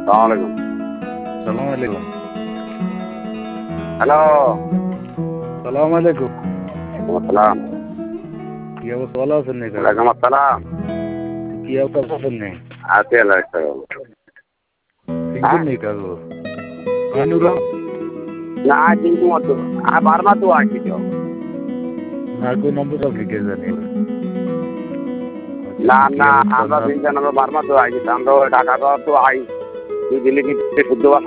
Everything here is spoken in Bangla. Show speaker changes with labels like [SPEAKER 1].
[SPEAKER 1] সালামালাইকুম।
[SPEAKER 2] সালাম আলাইকুম।
[SPEAKER 1] হ্যালো।
[SPEAKER 2] সালাম আলাইকুম।
[SPEAKER 1] আসসালাম।
[SPEAKER 2] কি অবস্থা, ভালো আছেন নি কাকু?
[SPEAKER 1] ওয়ালাইকুম আসসালাম।
[SPEAKER 2] কি অবস্থা আছেন নি?
[SPEAKER 1] আছি আল্লাহ
[SPEAKER 2] চিনছেন নি কাকু? আনুরা
[SPEAKER 1] না চিন্তু মতো বারমা তো আছি তো
[SPEAKER 2] না কোন নম্বর আপনি কে জানি?
[SPEAKER 1] না
[SPEAKER 2] কি
[SPEAKER 1] না
[SPEAKER 2] অবস্থা
[SPEAKER 1] আমরা
[SPEAKER 2] আপনার?
[SPEAKER 1] তিনজন আমরা বারমা তো আছি আমরা ঢাকা তো আই তুই দিল্লি শুদ্ধ